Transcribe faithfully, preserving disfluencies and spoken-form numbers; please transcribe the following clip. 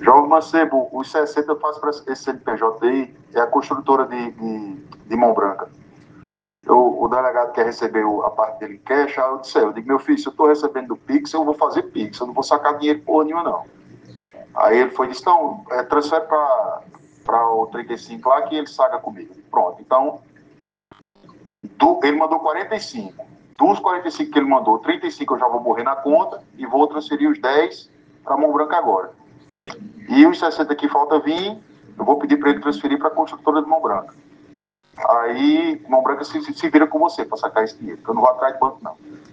João Mancebo, os sessenta eu faço para esse C N P J aí, é a construtora de, de, de Mão Branca. Eu, o delegado quer receber a parte dele em cash, aí eu disse, eu digo, meu filho, se eu estou recebendo do Pix, eu vou fazer Pix, eu não vou sacar dinheiro porra nenhuma, não. Aí ele foi e disse, não, é, transfere para o trinta e cinco lá que ele saca comigo. Pronto, então, do, ele mandou quarenta e cinco. Dos quarenta e cinco que ele mandou, trinta e cinco eu já vou morrer na conta e vou transferir os dez para Mão Branca agora. E os sessenta que falta vir, eu vou pedir para ele transferir para a construtora de Mão Branca. Aí, Mão Branca se, se vira com você para sacar esse dinheiro, porque eu não vou atrás de banco, não.